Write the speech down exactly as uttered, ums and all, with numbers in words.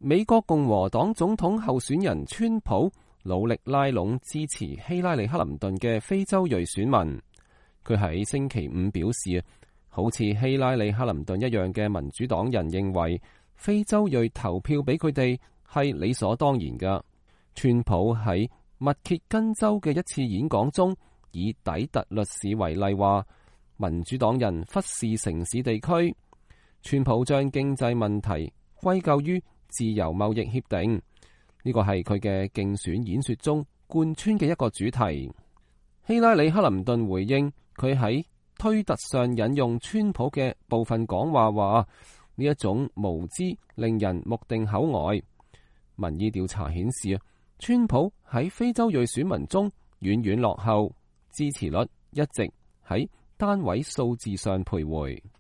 美國共和黨總統候選人川普努力拉攏支持希拉里克林頓嘅非洲裔選民。佢喺星期五表示，好似希拉里克林頓一樣嘅民主黨人認為非洲裔投票俾佢哋係理所當然㗎。川普喺密歇根州嘅一次演講中，以底特律市為例，話民主黨人忽視城市地區。川普將經濟問題歸咎於自由貿易協定，呢個係佢嘅競選演說中貫穿嘅一個主題。希拉里克林頓回應，佢喺推特上引用川普嘅部分講話，話呢一種無知令人目定口呆。民意調查顯示，川普喺非洲裔選民中遠遠落後，支持率一直喺單位數字上徘徊。